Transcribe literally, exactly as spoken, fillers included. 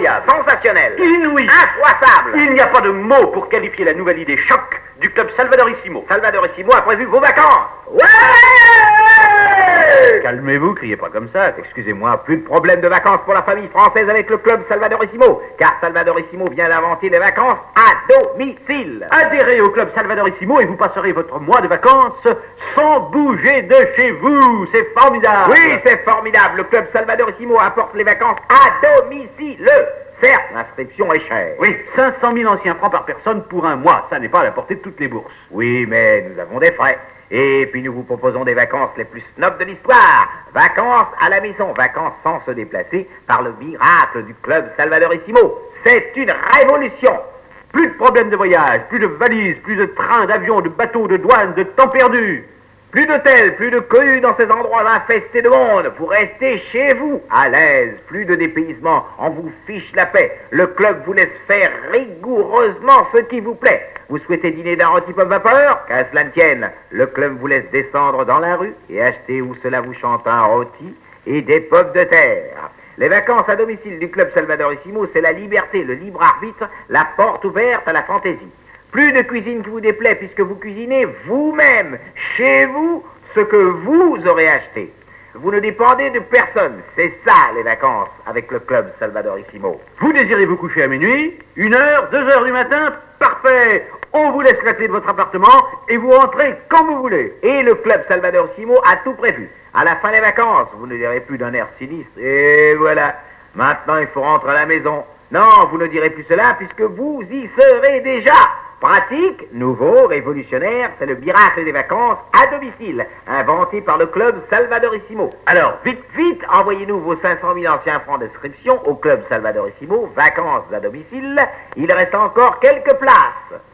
incroyable, sensationnel, inouï, infroissable. il n'y a pas de mots pour qualifier la nouvelle idée choc du club Salvadorissimo. Salvadorissimo a prévu vos vacances. Ouais! Calmez-vous, criez pas comme ça. Excusez-moi, plus de problème de vacances pour la famille française avec le club Salvadorissimo, car Salvadorissimo vient d'inventer les vacances à domicile. Adhérez au club Salvadorissimo et vous passerez votre mois de vacances sans bouger de chez vous. C'est formidable. Oui, c'est formidable. Le club Salvadorissimo apporte les vacances à domicile. Certes, l'inscription est chère. Oui, cinq cent mille anciens francs par personne pour un mois. Ça n'est pas à la portée de toutes les bourses. Oui, mais nous avons des frais. Et puis nous vous proposons des vacances les plus snobs de l'histoire. Vacances à la maison, vacances sans se déplacer par le miracle du club Salvadorissimo. C'est une révolution. Plus de problèmes de voyage, plus de valises, plus de trains, d'avions, de bateaux, de douanes, de temps perdu. Plus d'hôtels, plus de cohues dans ces endroits infestés de monde. Vous restez chez vous, à l'aise. Plus de dépaysement, on vous fiche la paix. Le club vous laisse faire rigoureusement ce qui vous plaît. Vous souhaitez dîner d'un rôti pomme vapeur? Qu'à cela ne tienne, le club vous laisse descendre dans la rue et acheter où cela vous chante un rôti et des pommes de terre. Les vacances à domicile du club Salvadorissimo, c'est la liberté, le libre arbitre, la porte ouverte à la fantaisie. Plus de cuisine qui vous déplaît puisque vous cuisinez vous-même, chez vous, ce que vous aurez acheté. Vous ne dépendez de personne. C'est ça, les vacances, avec le club Salvadorissimo. Vous désirez vous coucher à minuit? Une heure? Deux heures du matin? Parfait! On vous laisse la clé de votre appartement et vous rentrez quand vous voulez. Et le club Salvadorissimo a tout prévu. À la fin des vacances, vous ne direz plus d'un air sinistre. Et voilà, maintenant il faut rentrer à la maison. Non, vous ne direz plus cela puisque vous y serez déjà. Pratique, nouveau, révolutionnaire, c'est le miracle des vacances à domicile, inventé par le club Salvadorissimo. Alors, vite, vite, envoyez-nous vos cinq cent mille anciens francs d'inscription au club Salvadorissimo, vacances à domicile. Il reste encore quelques places.